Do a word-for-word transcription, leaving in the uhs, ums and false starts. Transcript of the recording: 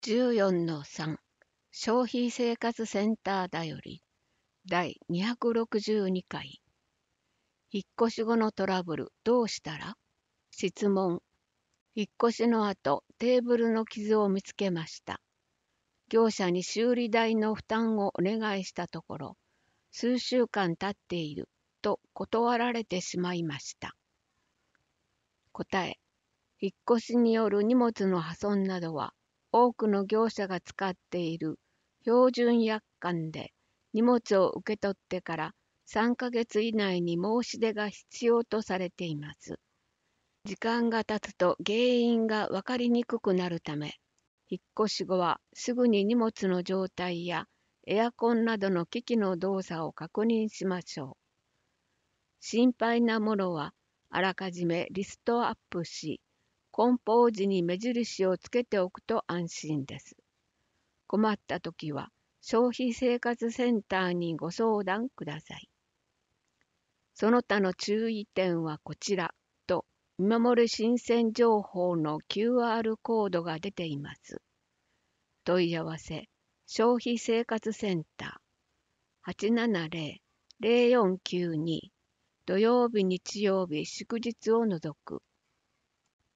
じゅうよんのさん 消費生活センターだよりだいにひゃくろくじゅうにかい。引っ越し後のトラブルどうしたら？質問。引っ越しの後テーブルの傷を見つけました。業者に修理代の負担をお願いしたところ、数週間経っていると断られてしまいました。答え。引っ越しによる荷物の破損などは多くの業者が使っている標準約款で、荷物を受け取ってからさんかげつ以内に申し出が必要とされています。時間が経つと原因が分かりにくくなるため、引っ越し後はすぐに荷物の状態やエアコンなどの機器の動作を確認しましょう。心配なものはあらかじめリストアップし、梱包時に目印をつけておくと安心です。困ったときは消費生活センターにご相談ください。その他の注意点はこちらと見守る新鮮情報の キューアール コードが出ています。問い合わせ消費生活センター はちななゼロ ゼロよんきゅうに 土曜日日曜日祝日を除く